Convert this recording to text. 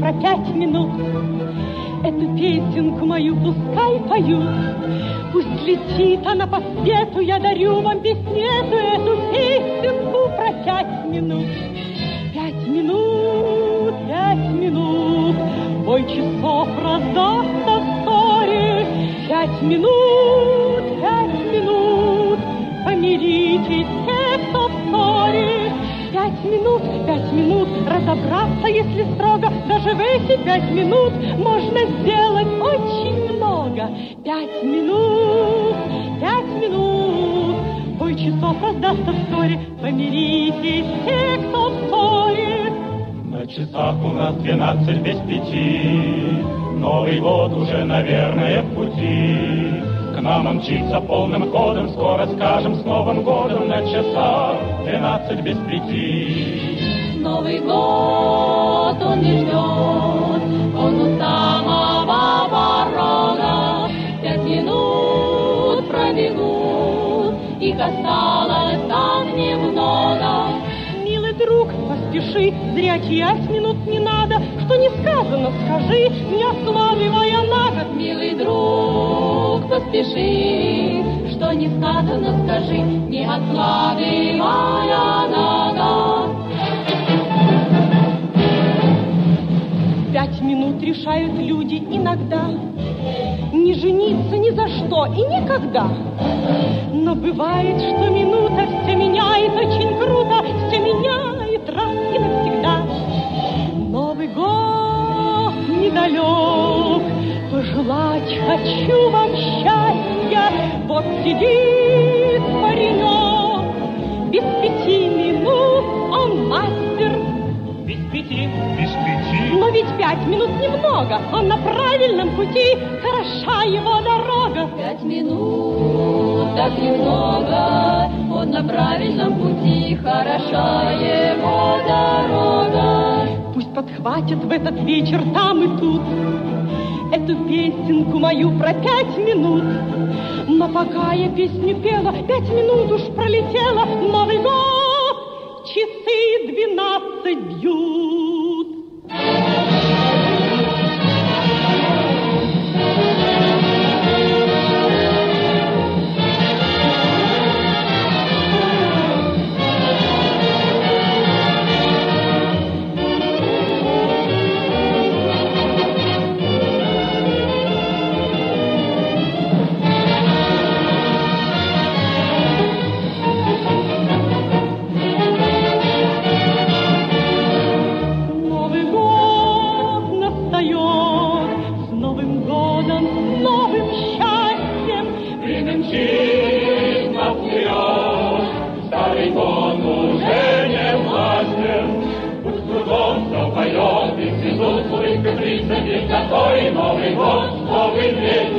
про 5 минут. Эту песенку мою пускай поют. Пусть летит она по свету, я дарю вам песню эту песенку про 5 минут. 5 минут, 5 минут, бой часов раздастся вскоре. 5 минут, 5 минут, помиритесь все, кто в ссоре. 5 минут, разобраться, если строго, даже в эти 5 минут можно сделать очень много. 5 минут, 5 минут, бой часов раздастся вскоре, помиритесь все, кто в ссоре. На часах у нас 12 без 5, Новый год уже, наверное, в пути. К нам он мчится полным ходом, скоро скажем с Новым годом. На часах 12 без 5. Новый год он не ждет, он у самого порога. 5 минут пробегут, их осталось так немного. Милый друг, поспеши, зря 5 минут не надо. Что не сказано, скажи, не откладывая на год. Милый друг, поспеши, что не сказано, скажи, не откладывая на год. 5 минут решают люди иногда не жениться ни за что и никогда. Но бывает, что минута все меняет очень круто, все меняет раз и навсегда. Новый год недалек, пожелать хочу вам счастья. Вот сидит паренек, без 5 минут он мастер. Без 5. Без 5. Но ведь 5 минут немного, он на правильном пути, хороша его дорога. 5 минут, так немного, он на правильном пути, хороша его дорога. Пусть подхватят в этот вечер там и тут эту песенку мою про 5 минут. Но пока я песню пела, 5 минут уж пролетела. Новый год, часы 12 бьют. Новый год, Новый вечер.